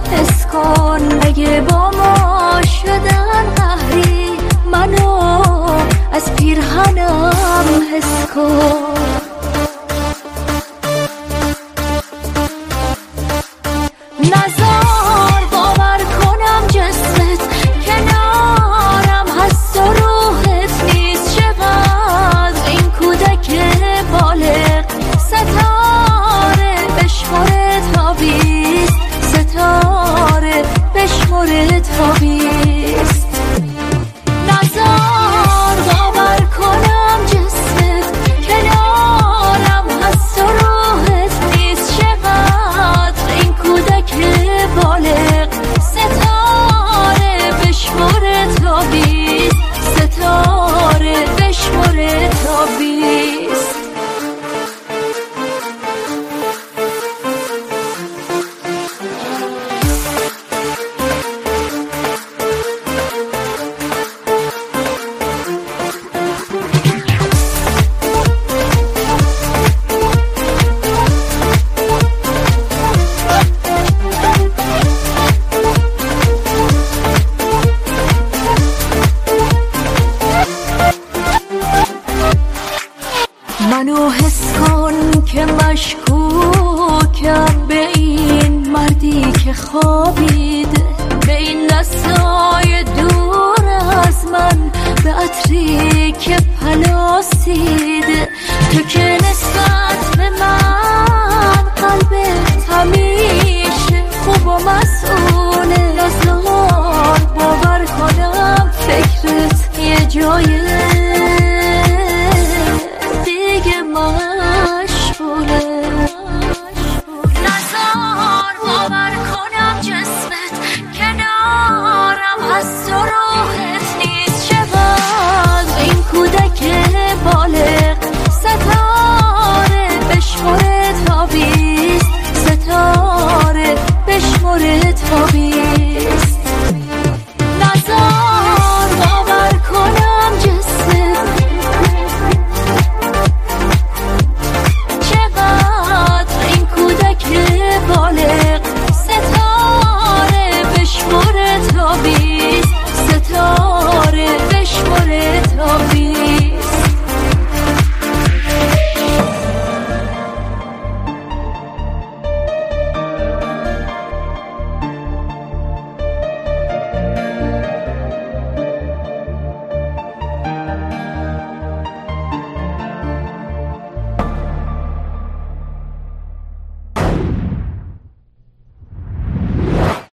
حس کن اگه با ما شدن قهری، منو از پیرهنم حس کن. نزار باور کنم جسمت کنارم هست و روحت نیست. چقدر این کودک بالغ ستاره بشمره تا 20، ستاره بشمره تا 20. نزار باور کنم جسمت کنارم هست و روحت نیست. چقدر این کودک بالغ ستاره بشمره تا 20، ستاره بشمره تا 20. منو حس کن که مشکوکم به این مردی که خوابیده، به این دستای دور از من، به عطری که پلاسیده. تو که نسبت به من قلبت همیشه خوب و مسئوله. نزار باور کنم فکرت یه جای نزار باور کنم جسمت کنارم هست و روحت نیست. چقدر این کودک بالغ ستاره بشمره تا 20، ستاره بشمره تا 20.